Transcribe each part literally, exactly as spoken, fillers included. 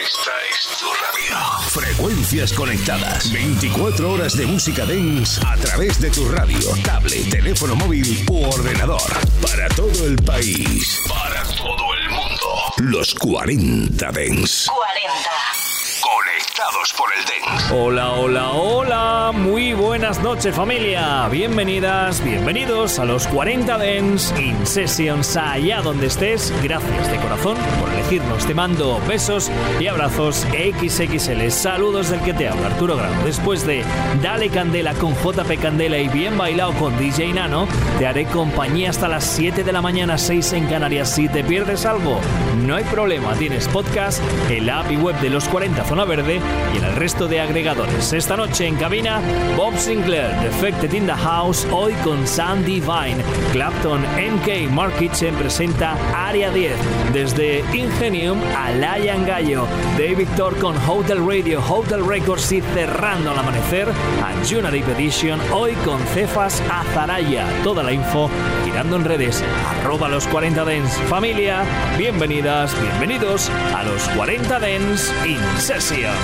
Esta es tu radio. Frecuencias conectadas. veinticuatro horas de música dance a través de tu radio, tablet, teléfono móvil u ordenador. Para todo el país. Para todo el mundo. Los cuarenta Dance. cuarenta. Conectados por el dance. Hola, hola, hola. Muy buenas noches, familia. Bienvenidas, bienvenidos a los cuarenta Dance In Sessions. Allá donde estés, gracias de corazón por elegirnos. Te mando besos y abrazos equis equis ele. Saludos del que te habla, Arturo Grau. Después de Dale Candela con J P Candela y Bien Bailado con D J Nano, te haré compañía hasta las siete de la mañana, seis en Canarias. Si te pierdes algo, no hay problema. Tienes podcast, el app y web de los cuarenta Zona Verde y en el resto de agregadores. Esta noche en cabina, Bob Sinclair, Defected in the House, hoy con Sam Divine. Clapton, M K, Mark Kitchen presenta Área diez. Desde Ingenium a Lion Gallo. David Thor con Hotel Radio, Hotel Records y cerrando al amanecer a Junarip Edition, hoy con Cefas Azaraya. Toda la info girando en redes, arroba los cuarenta Dance. Familia, bienvenidas, bienvenidos a los cuarenta Dance In Sessions.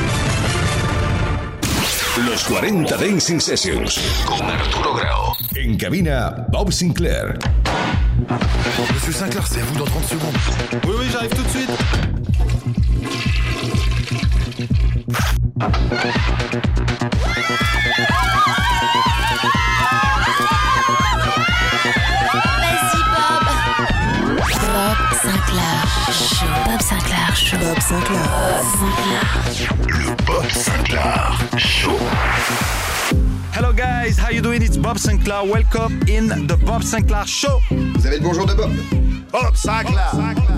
Los cuarenta Dance In Sessions. Con Arturo Grau. En cabina, Bob Sinclair. Monsieur Sinclair, c'est à vous dans trente secondes. Oui, oui, j'arrive tout de suite. Vas-y, Bob. Bob Sinclair Show. Bob Sinclair Show. Bob Sinclair. Le Bob Sinclair Show. Hello guys, how you doing? It's Bob Sinclair. Welcome in the Bob Sinclair Show. Vous avez le bonjour de Bob. Bob Sinclair. Bob Sinclair.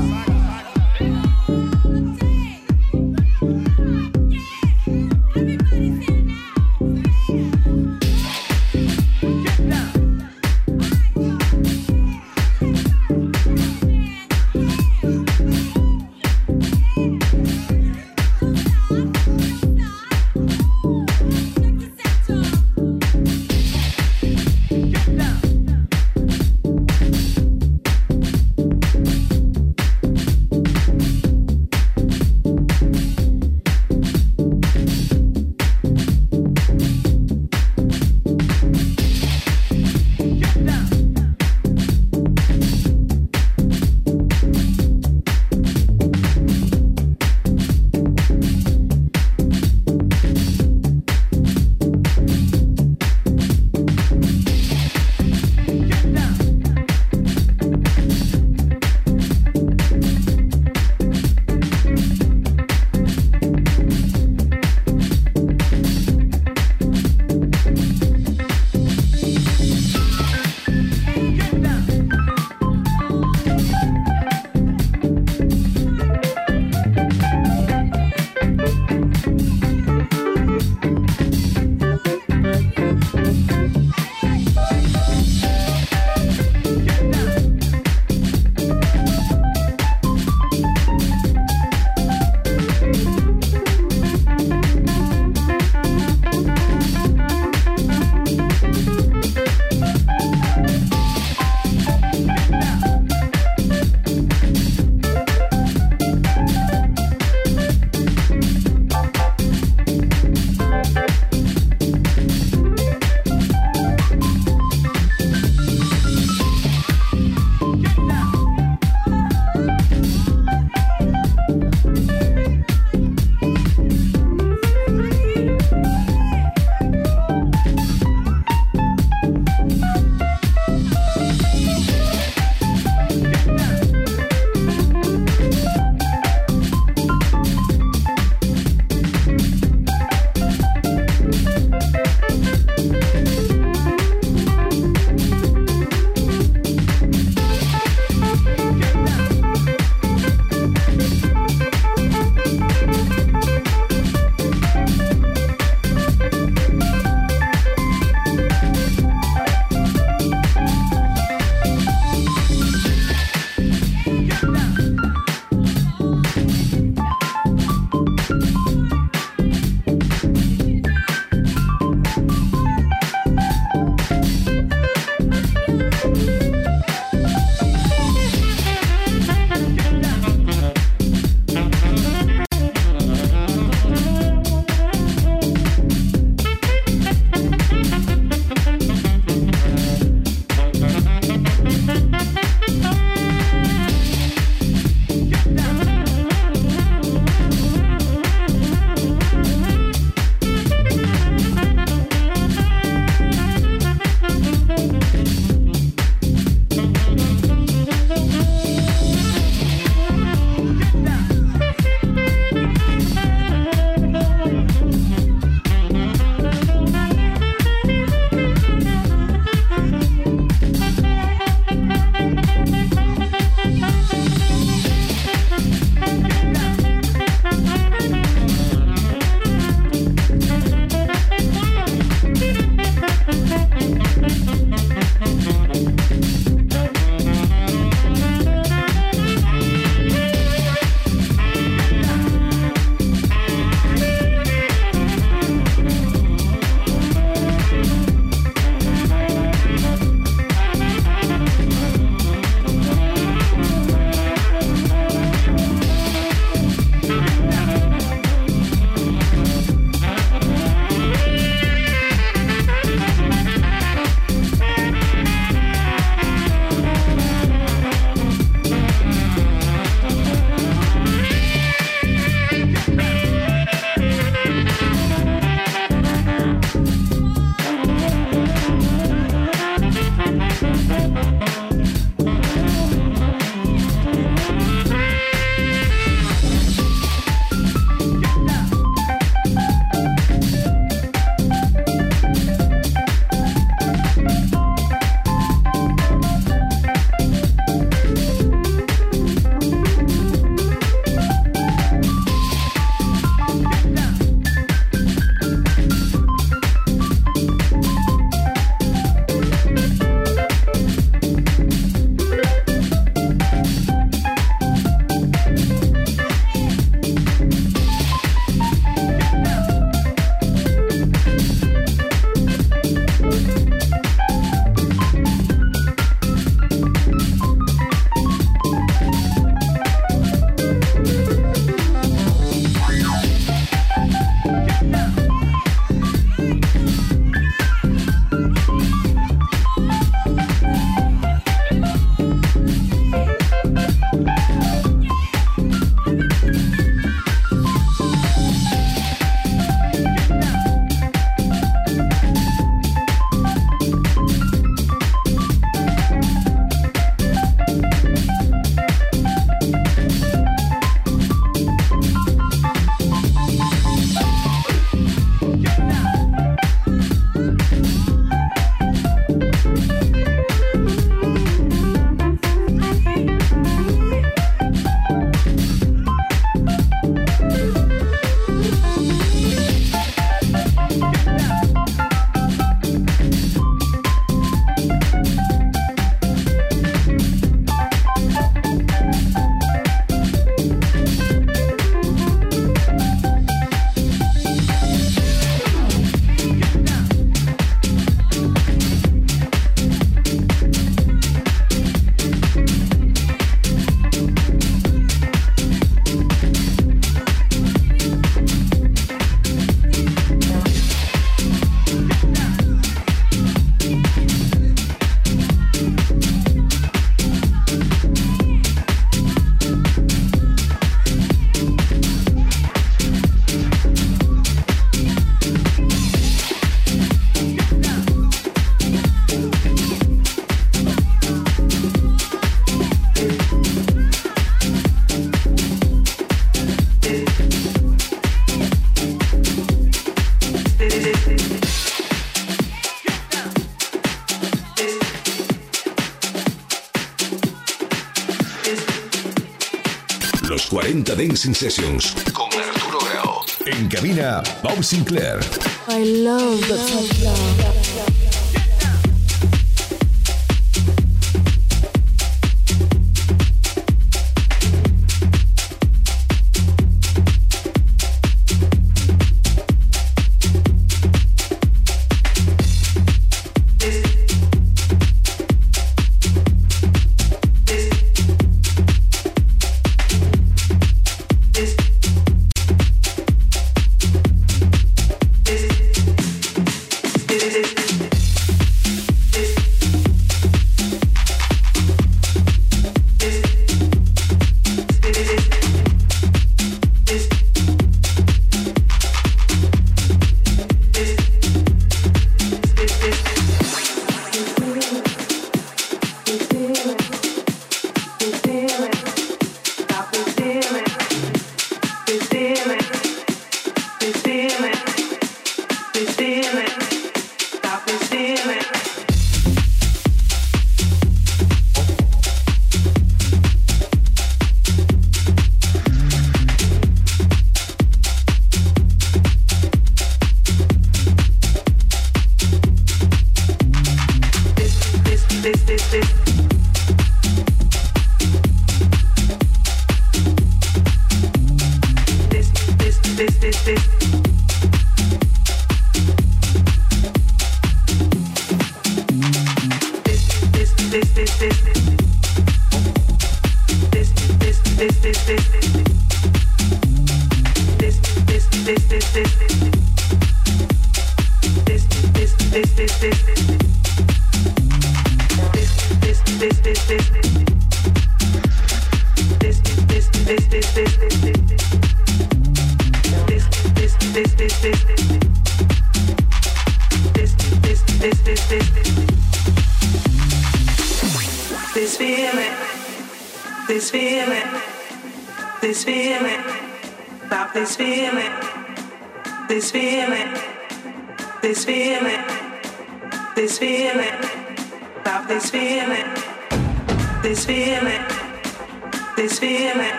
cuarenta Dancing Sessions con Arturo Grau. En cabina, Bob Sinclair. I love Bob Sinclair.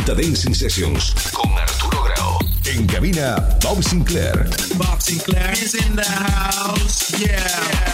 cuarenta Dancing Sessions con Arturo Grau. En cabina, Bob Sinclair. Bob Sinclair is in the house. Yeah.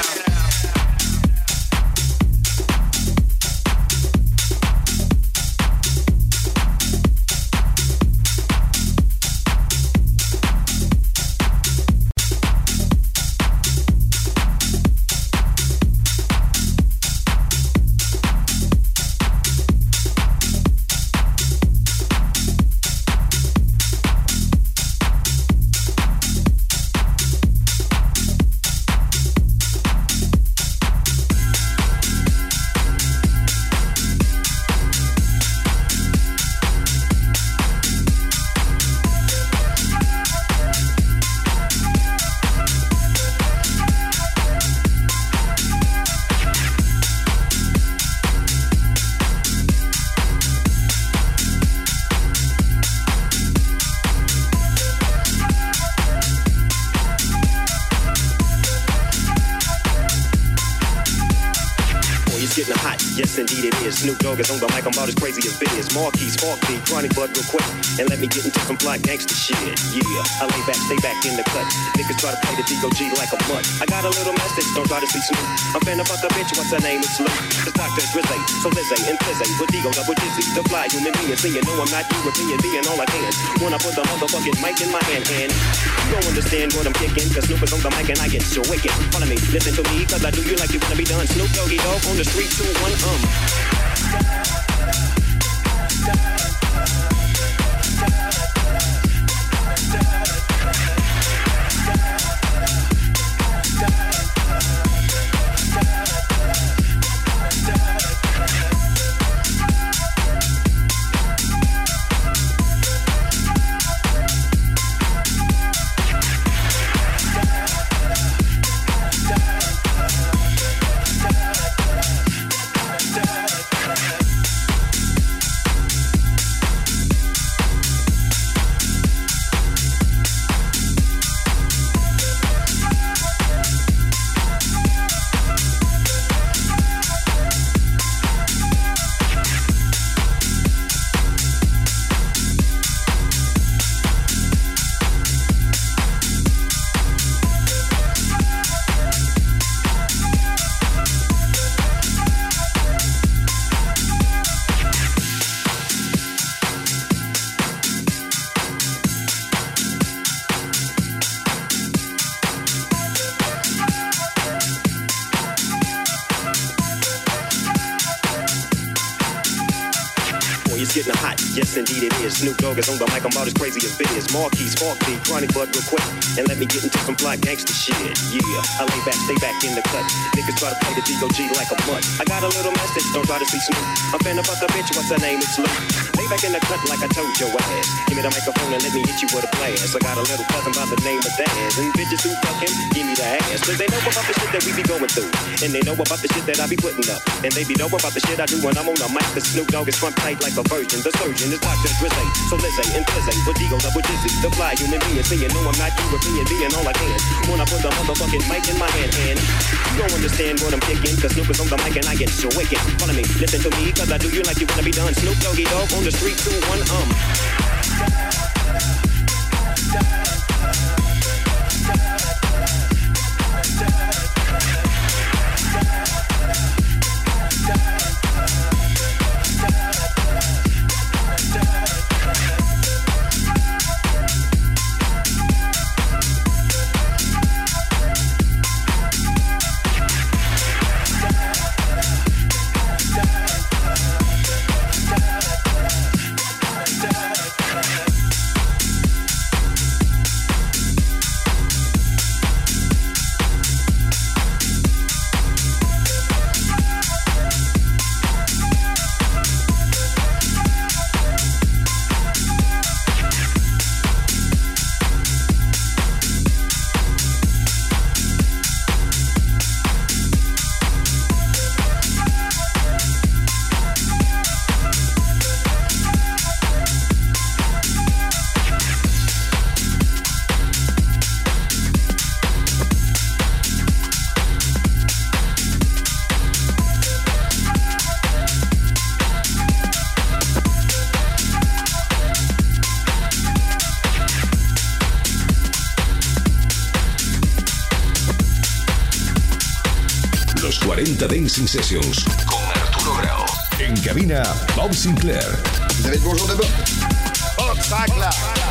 Snoop Dogg is on the mic, I'm about as crazy as Biz. Marquis, Spark B, Chronic Blood real quick. And let me get into some fly gangster shit. Yeah, I lay back, stay back in the cut. Niggas try to play the D O G like a mutt. I got a little message, don't try to see Snoop. I'm fan about the bitch, what's her name? It's Luke. It's Doctor Drizzy, so Lizzy and Fizzy. With Digo, double dizzy. The fly human being, see you know I'm not European, being all I can. When I put the motherfucking mic in my hand, and you don't understand what I'm kicking. Cause Snoop is on the mic and I get so wicked. Follow me, listen to me, cause I do you like you wanna be done. Snoop Doggy Dogg on the street, two, one, um. Yes, indeed it is. Snoop Dogg is on the mic, I'm about as crazy as Biz. Marquis, Spark B, Chronic Blood real quick. And let me get into some fly gangster shit. Yeah, I lay back, stay back in the cut. Niggas try to play the D O G like a mutt. I got a little message, don't try to see Snoop. I'm fan about the bitch, what's her name? It's Luke. Lay back in the cut like I told your ass. Give me the microphone and let me hit you with a blast. I got a little cousin by the name of Daz. And bitches who fucking give me the ass. Cause they know about the shit that we be going through. And they know about the shit that I be putting up. And they be know about the shit I do when I'm on the mic. The Snoop Dogg is front tight like a virgin. The surgeon is Doctor Drizzy, so Lizzy and Fizzy. With Digo, double dizzy. The fly human being, see you know I'm not European, being all I can. When I put the motherfucking mic in my hand, and you don't understand what I'm kicking. Cause Snoop is on the mic and I get so wicked. Follow me, listen to me, cause I do you like you wanna be done. Snoop Doggy Dogg on the street, two, one, um. los cuarenta Dancing Sessions con Arturo Grau. En cabina, Bob Sinclair. Vous avez le bonjour de Bob. Bob Sinclair.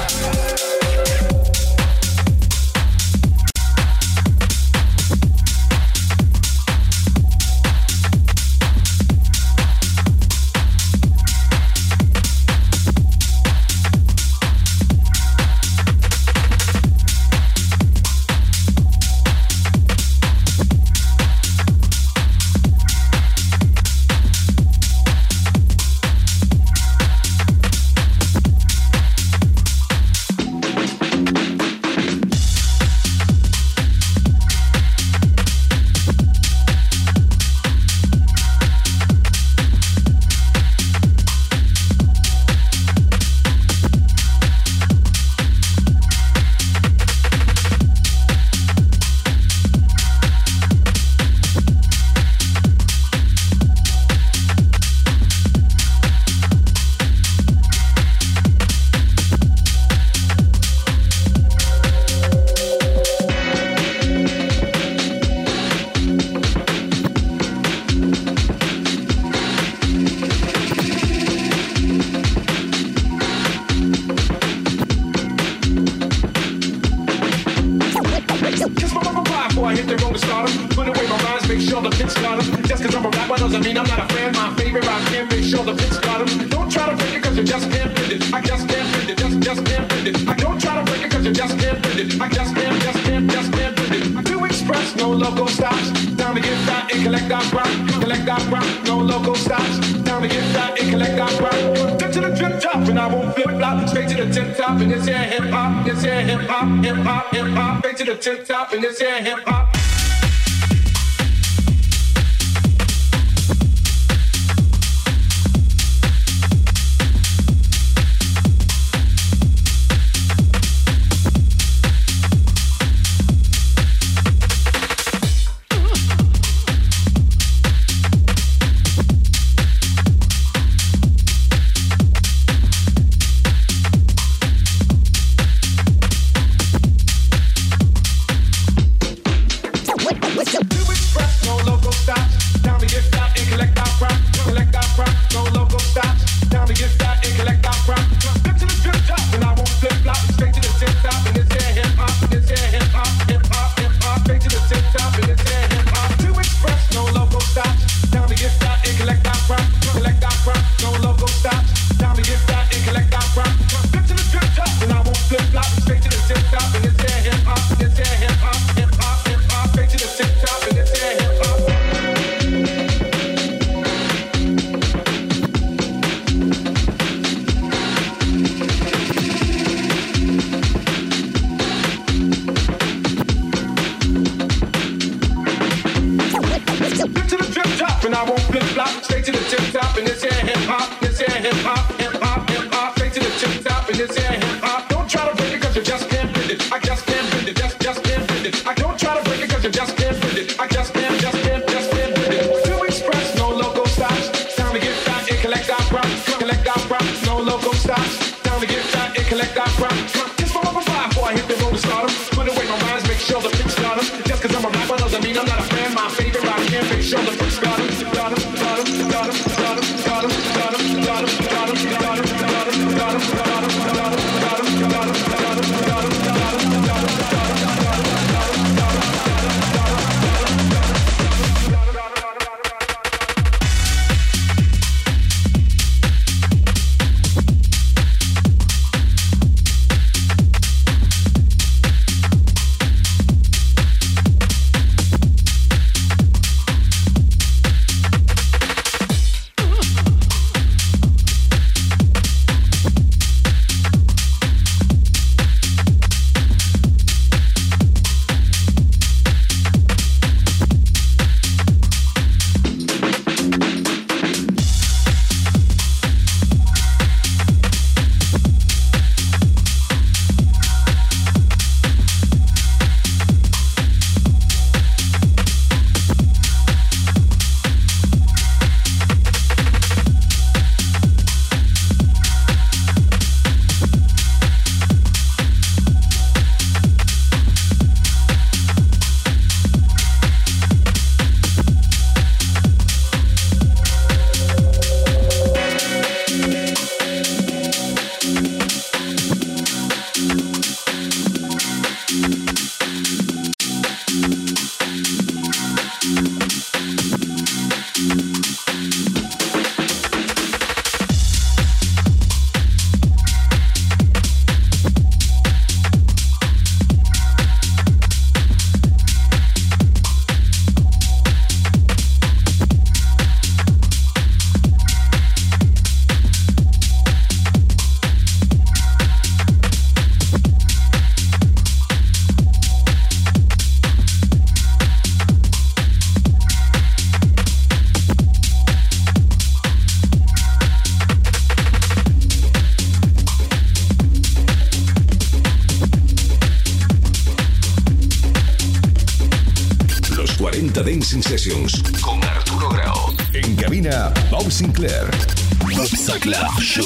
Tip top and this here hip hop. cuarenta Dancing Sessions con Arturo Grau. En cabina, Bob Sinclair. Bob Sinclair Show.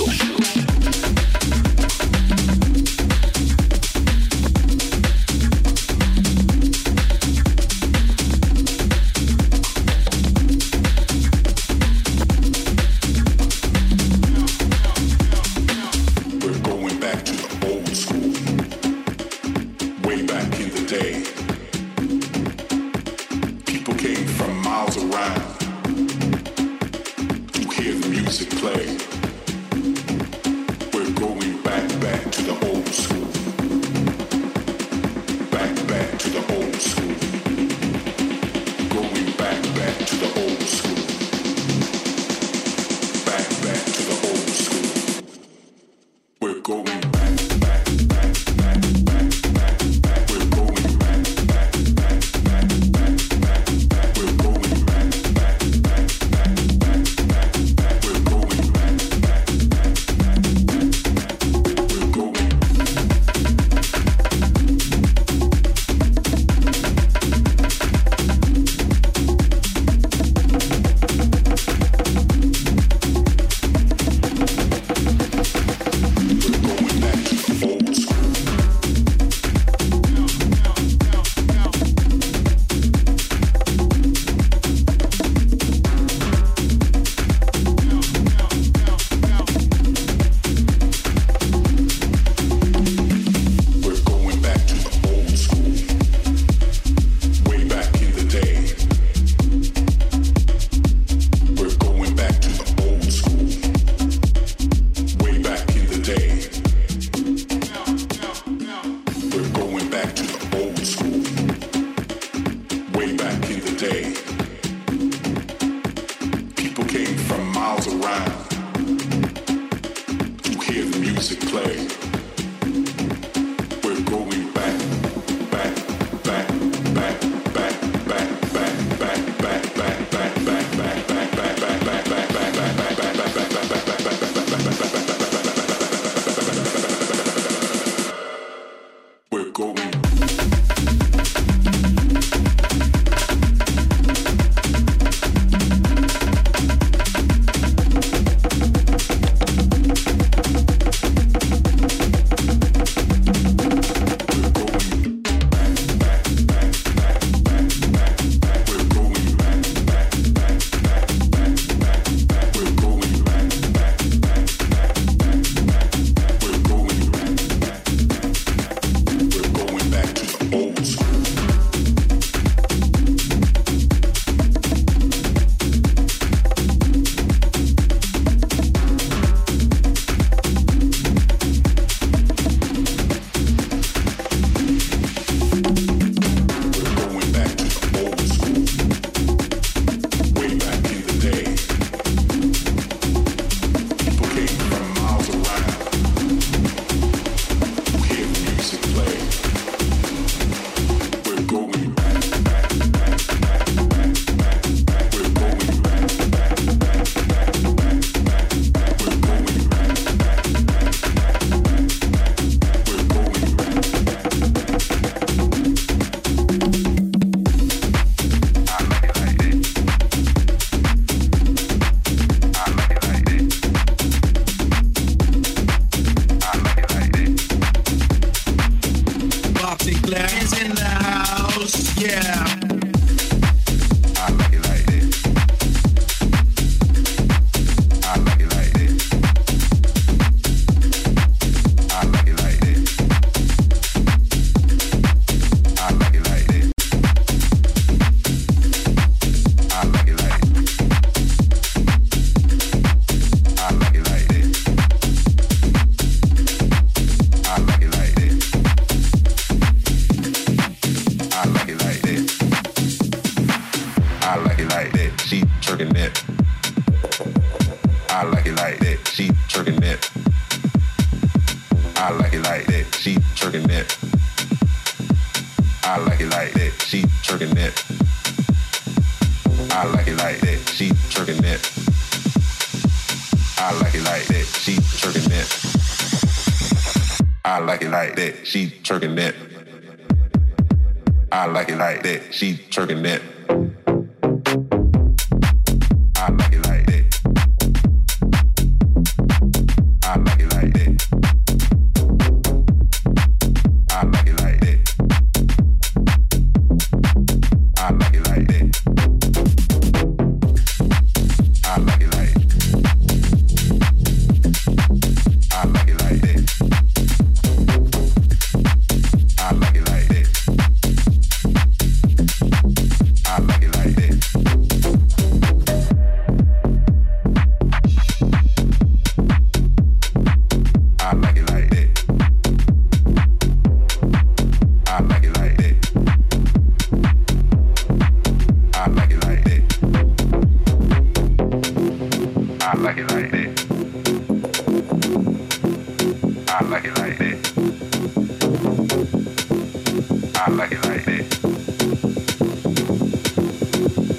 She twerking that.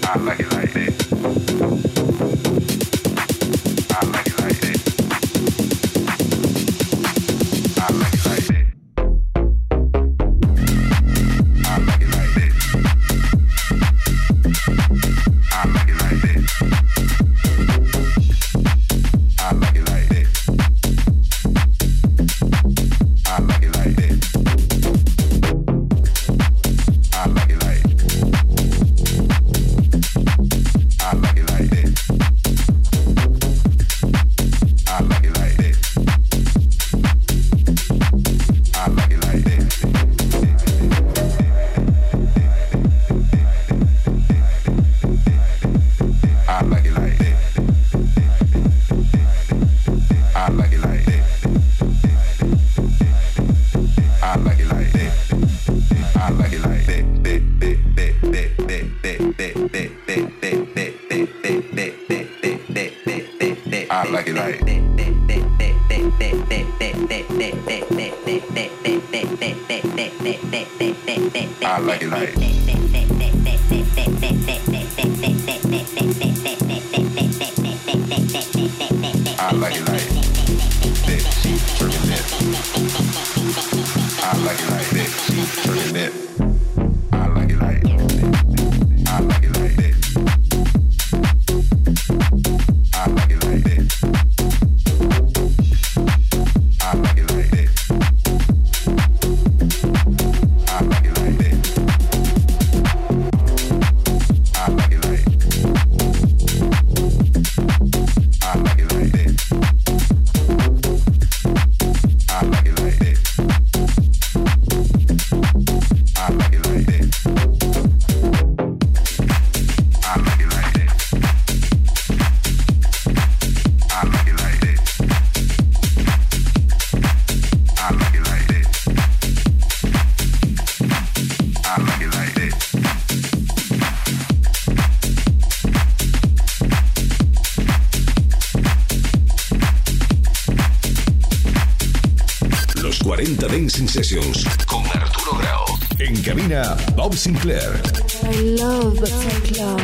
cuarenta Dancing Sessions con Arturo Grau. En cabina, Bob Sinclair. I love Bob Sinclair.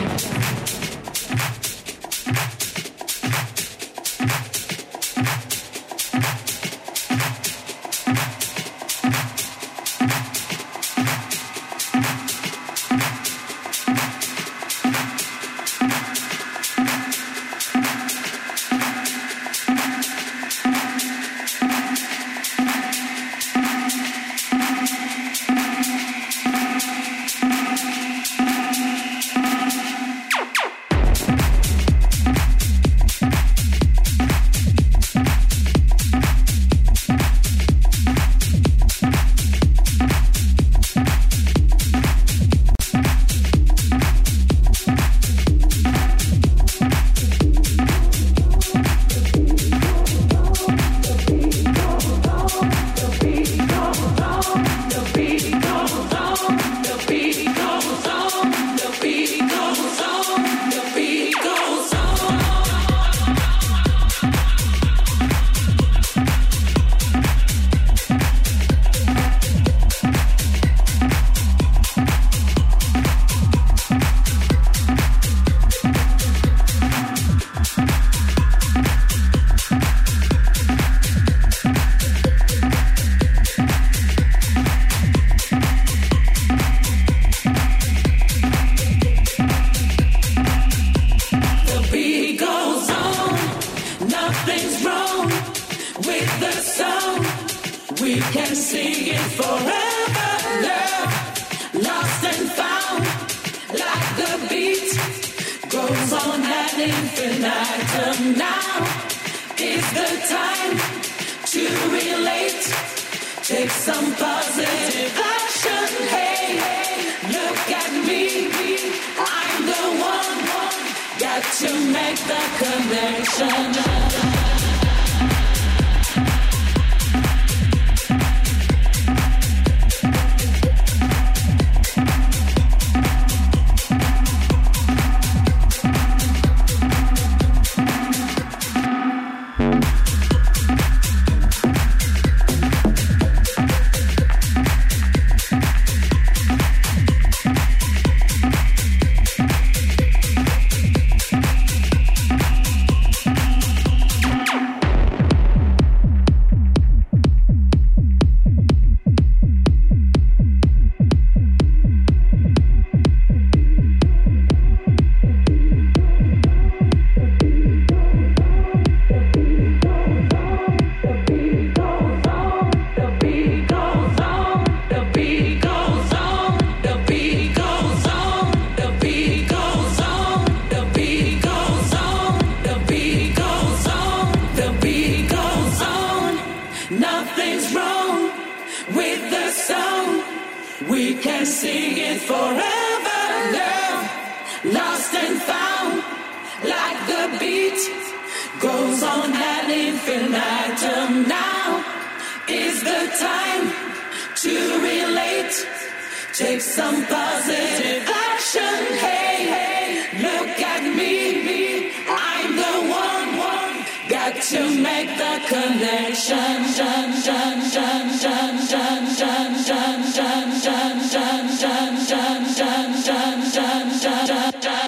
said forever love, lost and found, like the beat goes on ad infinitum. Now is the time to relate, take some positive action. Hey, hey, look at me, me, I'm the one, one, got to make the connection. Dun, dun, dun, dun, dun, dun, dun, dun, dun, dun, dun, dun, dun, dun, dun, dun, dun, dun.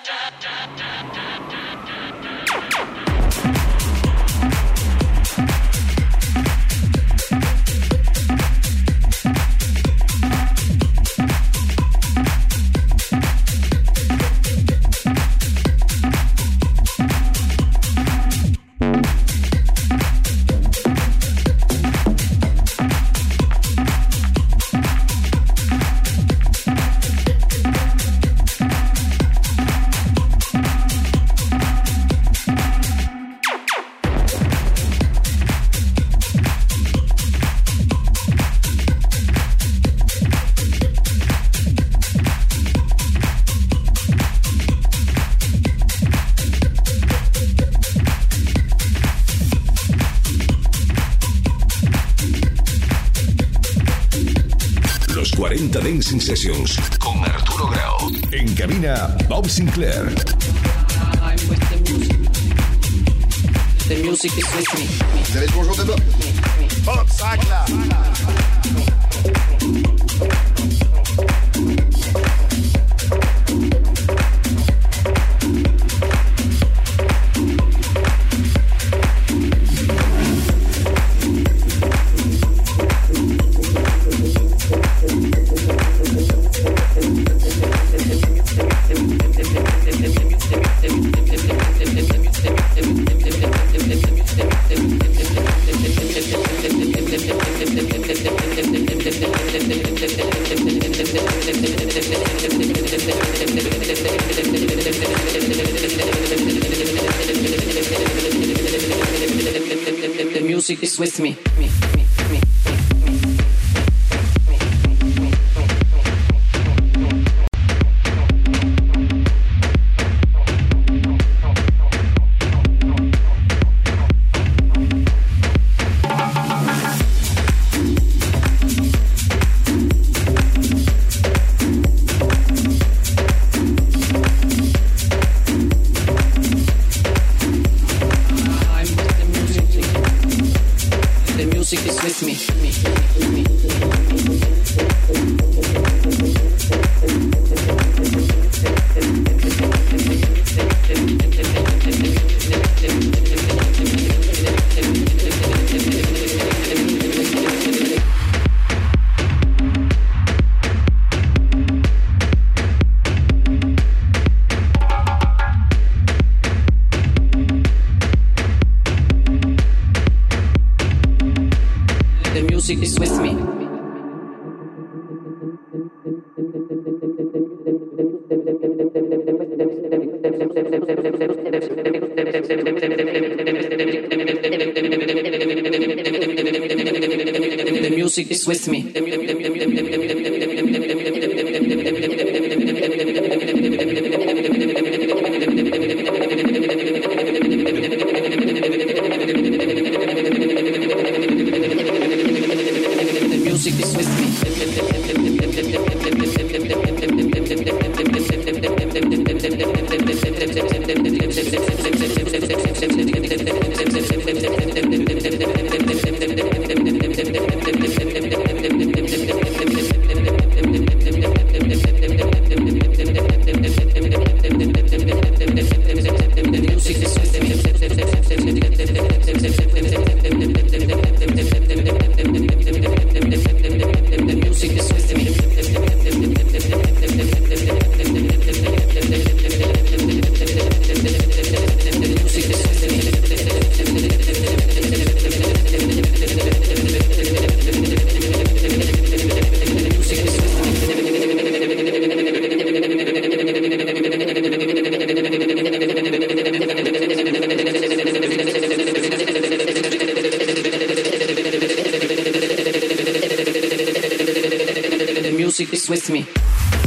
cuarenta Dancing Sessions con Arturo Grau. En cabina, Bob Sinclair. I'm with the music. The music is with me. Vous avez le bonjour de Bob. Bob Sinclair. The music is with me. Music is with me. The music is with me. Music is with me. Music is with me.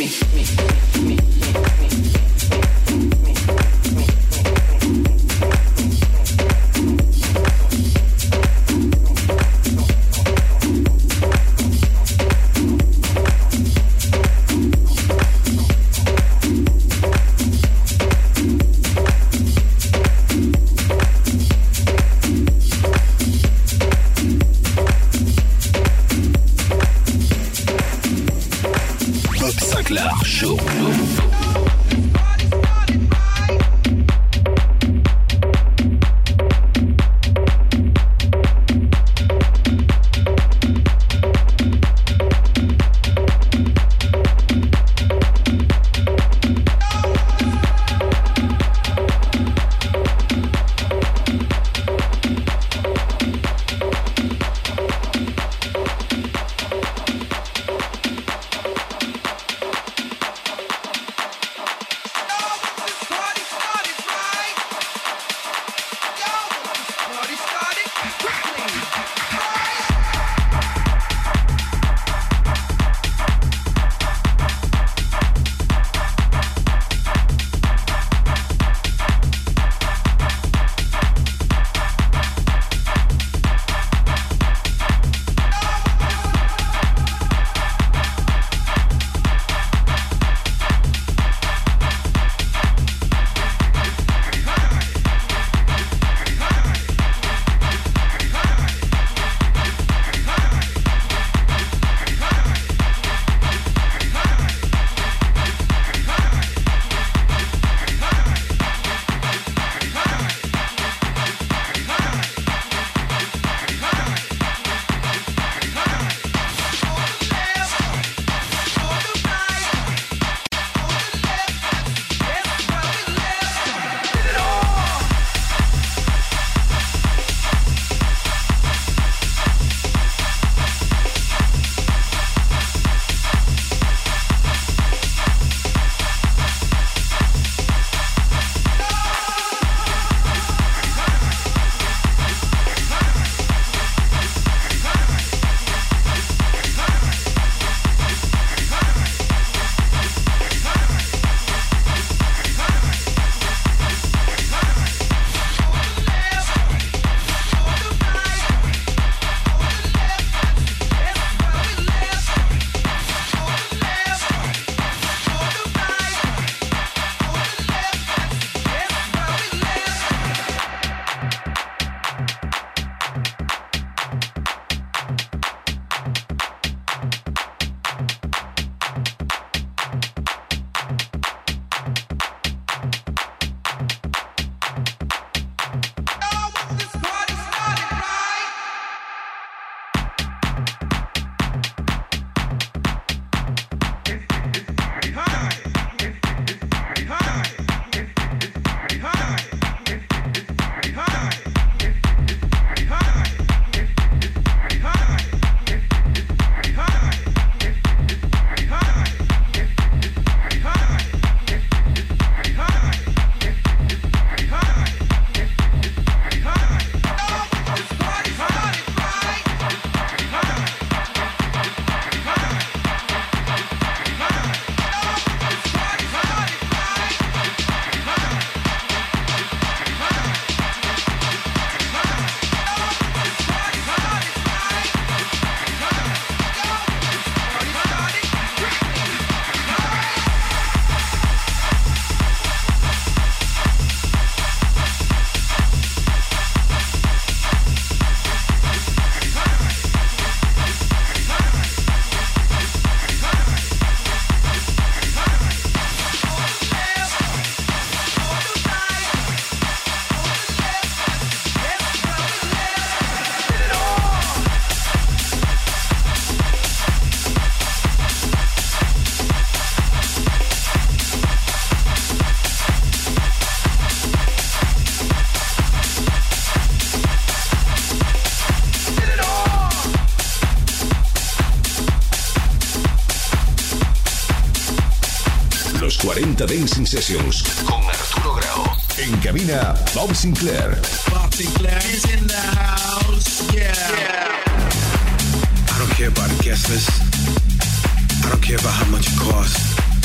cuarenta Dancing Sessions con Arturo Grau. En cabina, Bob Sinclair. Bob Sinclair is in the house. Yeah. yeah. I don't care about the guest list. I don't care about how much it costs.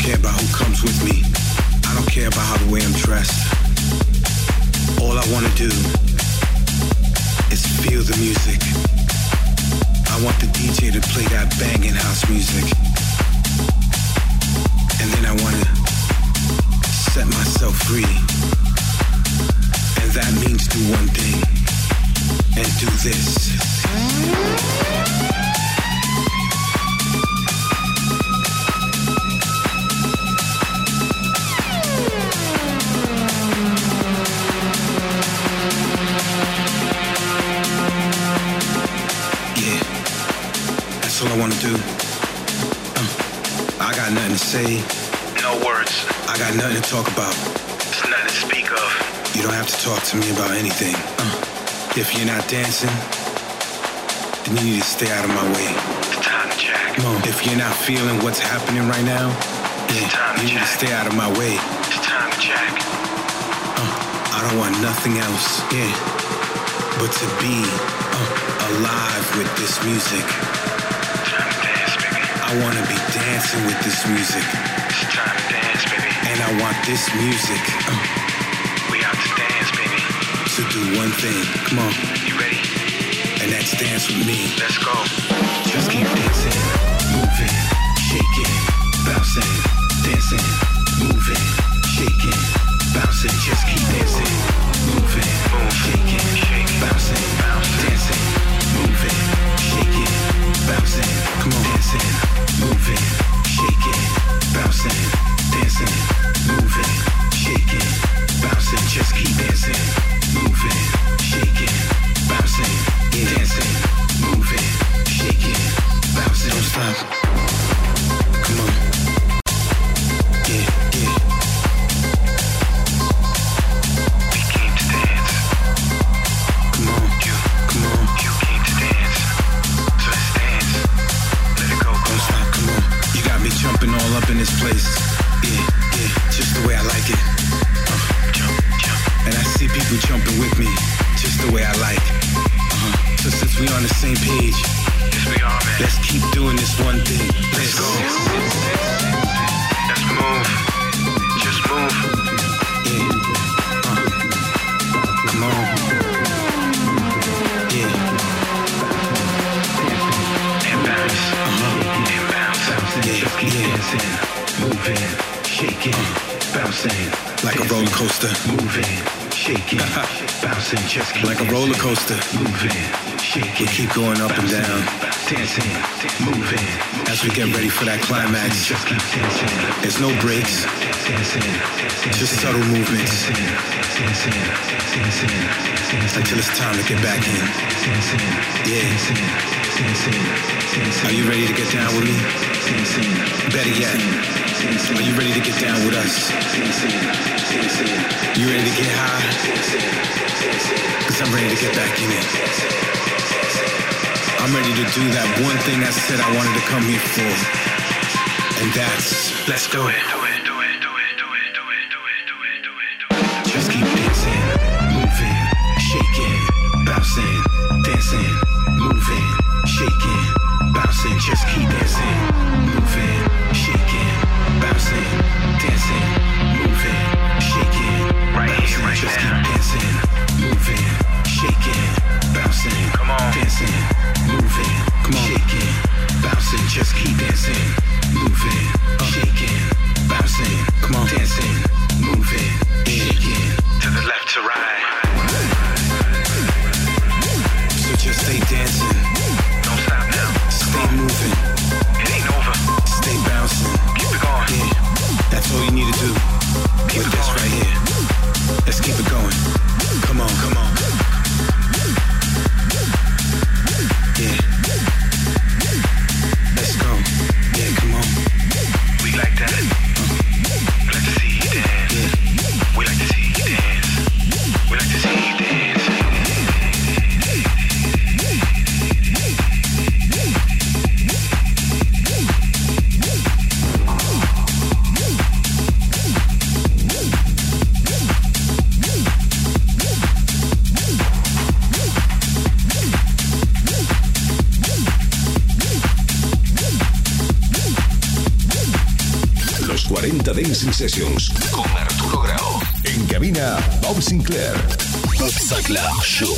care about who comes with me. I don't care about how the way I'm dressed. All I wanna do is feel the music. I want the D J to play that banging house music. And then I wanna set myself free. And that means do one thing and do this. All I wanna do. Uh, I got nothing to say. No words. I got nothing to talk about. There's nothing to speak of. You don't have to talk to me about anything. Uh, if you're not dancing, then you need to stay out of my way. It's time to jack. Come on. If you're not feeling what's happening right now, yeah, you need jack. to stay out of my way. It's time to jack. Uh, I don't want nothing else, yeah, but to be uh, alive with this music. I wanna be dancing with this music. It's time to dance, baby. And I want this music. Uh, we out to dance, baby. To do one thing. Come on. You ready? And that's dance with me. Let's go. Just keep dancing, moving, shaking, bouncing, dancing, moving, shaking, bouncing. Just keep dancing, moving, shaking, shaking, bouncing, dancing, moving, shaking, bouncing. Come on, dancing. Moving, shaking, bouncing, dancing, moving, shaking, bouncing, just keep dancing, moving, shaking, bouncing, dancing, moving, shaking, bouncing, don't stop, come on, yeah, yeah, we came to dance, come on, you, come on, you came to dance, so let's dance, let it go, don't stop. Me jumping all up in this place. Yeah, yeah, just the way I like it. Uh, jump, jump. And I see people jumping with me, just the way I like. Uh-huh. So since we on the same page, yes, we are, man. Let's keep doing this one thing. Let's, let's go. Let's move. Just move. Yeah. Uh. Come on. Yeah. And bounce. Uh-huh. And bounce. Yeah. Just keep dancing, moving, shaking, bouncing. Like a roller coaster. Moving, shaking, bouncing. Just keep like a roller coaster. Moving, shaking. We keep going up and down. Dancing, moving. As we get ready for that climax. Just keep dancing. There's no breaks. Just subtle movements. Until it's time to get back in. Yeah. Are you ready to get down with me? Better yet, are you ready to get down with us? You ready to get high? Cause I'm ready to get back in it. I'm ready to do that one thing I said I wanted to come here for. And that's, let's do it. Just keep dancing, moving, shaking, bouncing, dancing, moving, shaking, bouncing, just keep dancing, moving, shaking, bouncing, dancing, moving, shaking, right bouncing, here, right just now. Keep dancing, moving, shaking, bouncing, come on, dancing, moving, come on, shaking, bouncing, just keep dancing, moving, uh, shaking, bouncing, come on, dancing, moving, shaking, to the left to right. So just stay dancing. Don't stop now. Stay moving. It ain't over. Stay bouncing. Los cuarenta Dancing Sessions con Arturo Grau. En cabina, Bob Sinclair. Bob Sinclair Show.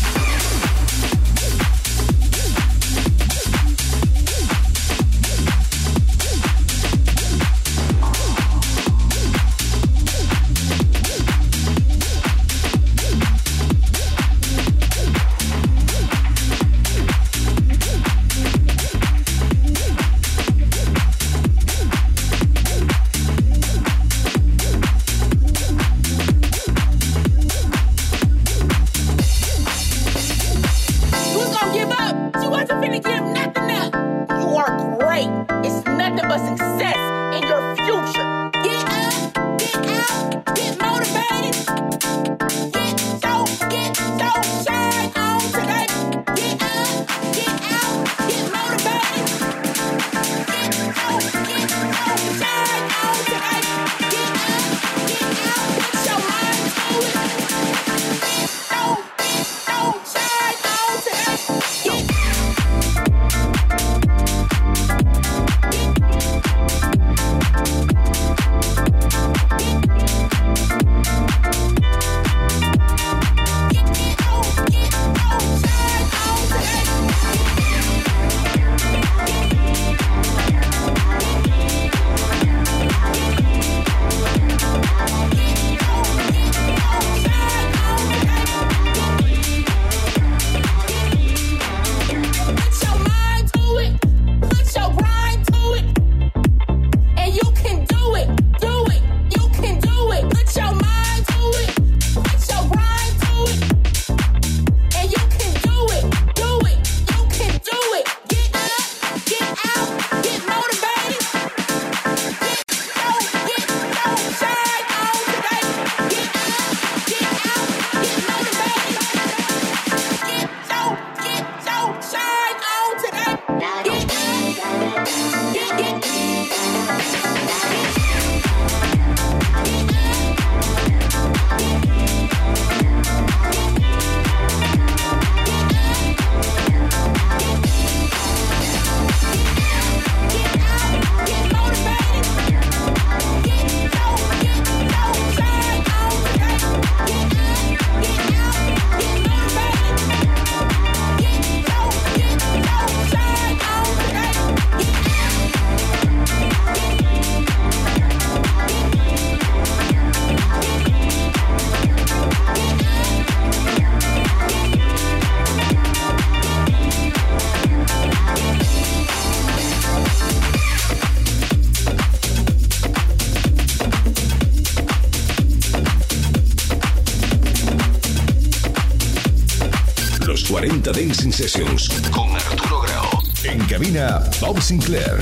cuarenta Dancing Sessions con Arturo Grau. En cabina, Bob Sinclair.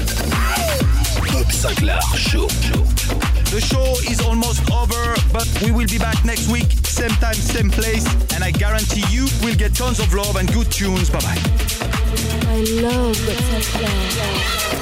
Bob Sinclair Show. The show is almost over, but we will be back next week, same time, same place, and I guarantee you we'll get tons of love and good tunes. Bye-bye. I love Bob Sinclair.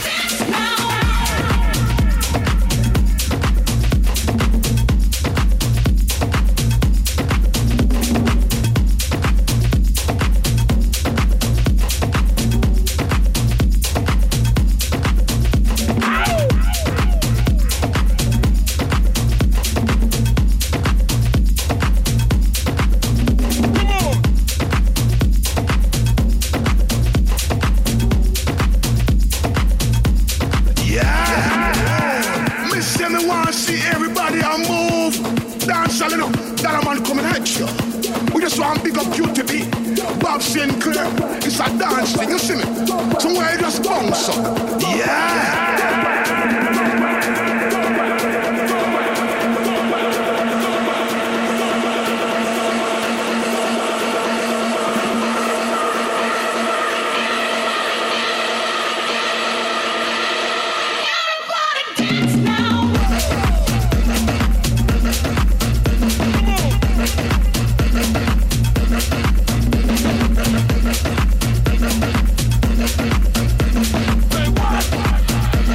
Sinclair, it's a dance thing, you see me? Somewhere you just bounce up. Yeah! Hey, what?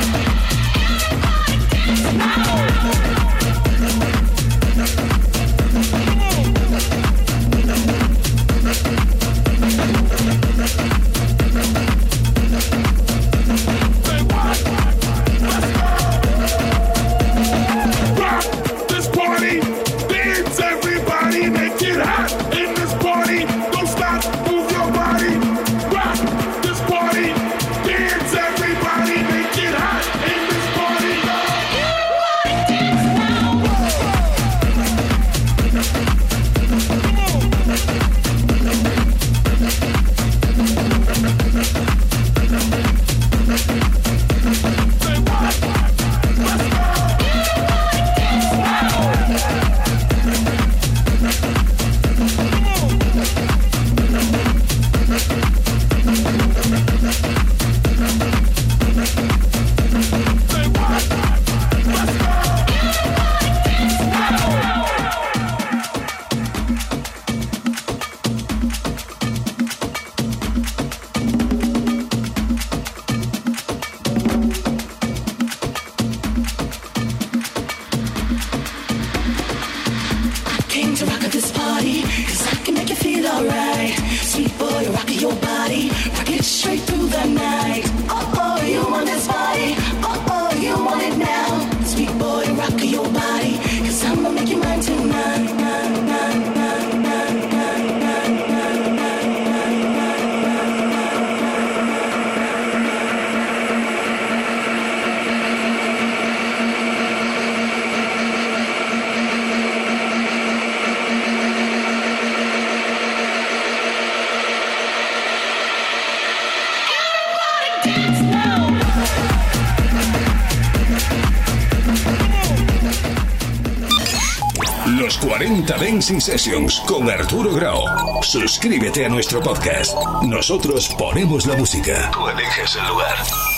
Los cuarenta Dancing Sessions con Arturo Grau. Suscríbete a nuestro podcast. Nosotros ponemos la música. Tú eliges el lugar.